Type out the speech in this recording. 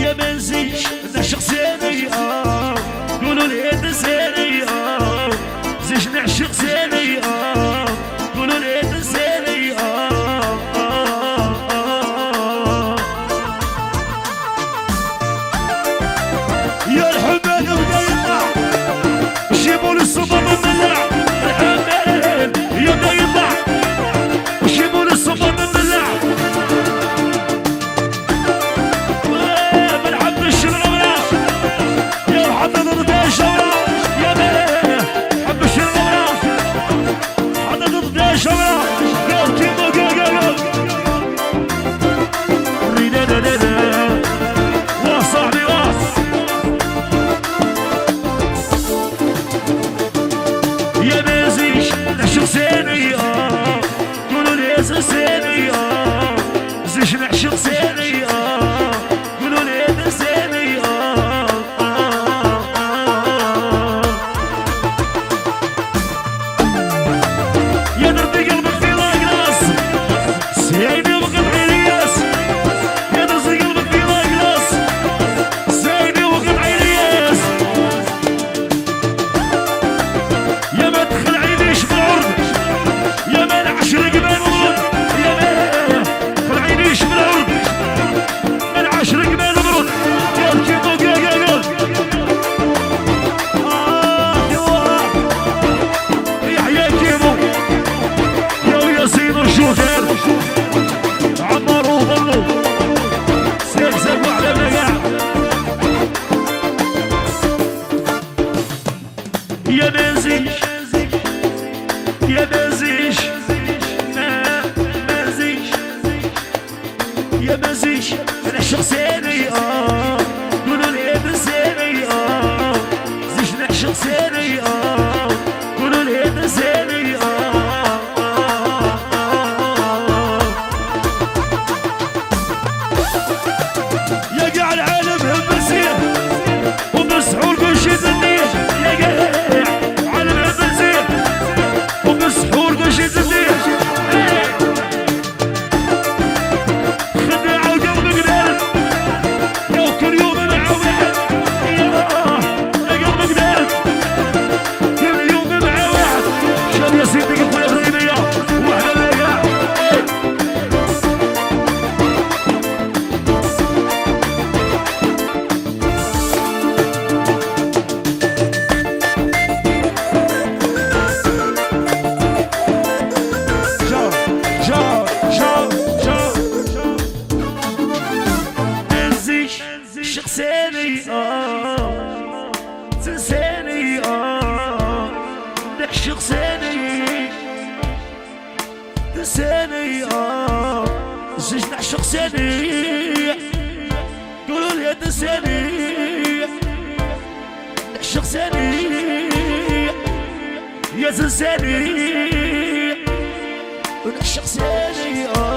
يا منزيش نعشق ثاني قولوا لي تنساني زيش نعشق ثاني قولوا لي تنساني يا الحمال بدا يطلع جيبوا لي الصبر مملع الحمال يبدا يطلع جيبوا لي الصبر مملع بنحب الشغل يا حضر ضد الشغل يا بيه حب الشغل حضر ضد الشغل قول كيمو قول ريدا وصاحبي يا مازيش نعشق ثاني قولوا لي ثاني زيش نعشق ثاني قولوا لي ثاني يا دربي قلبك في لاقلاص سيدي وقطعي الياس يا دربي قلبك في لاقلاص سيدي وقطعي الياس يا ما تدخل عينيش بالعرض يا ما نعشرق بالورد يا ما تدخل عينيش بالعرض ما نعشرق بالورد يا كيمو قول يحيى كيمو يا ياسين الشوكر عمر وظلو سيكسب وعلى بقع يا مازيش يا مازيش مازيش يا مازيش نعشق ثاني قولوا لي تنساني زيش نعشق ثاني قولوا لي تنساني يا قاع العالم هم بسيح وبسحور كل شي ذنيه يا قاع عالم هم بسيح وبسحور كل شي ذنيه خداع وقلبك دارب يا كل يوم مع واحد يا قلبك دارب كل يوم مع واحد شاب يا سيدي خويا غريبية وحنا لاقع منزيش نعشق ثاني تنساني نعشق ثاني تنساني زيش نعشق ثاني قولوا لي تنساني نعشق ثاني يا تنساني ونعشق ثاني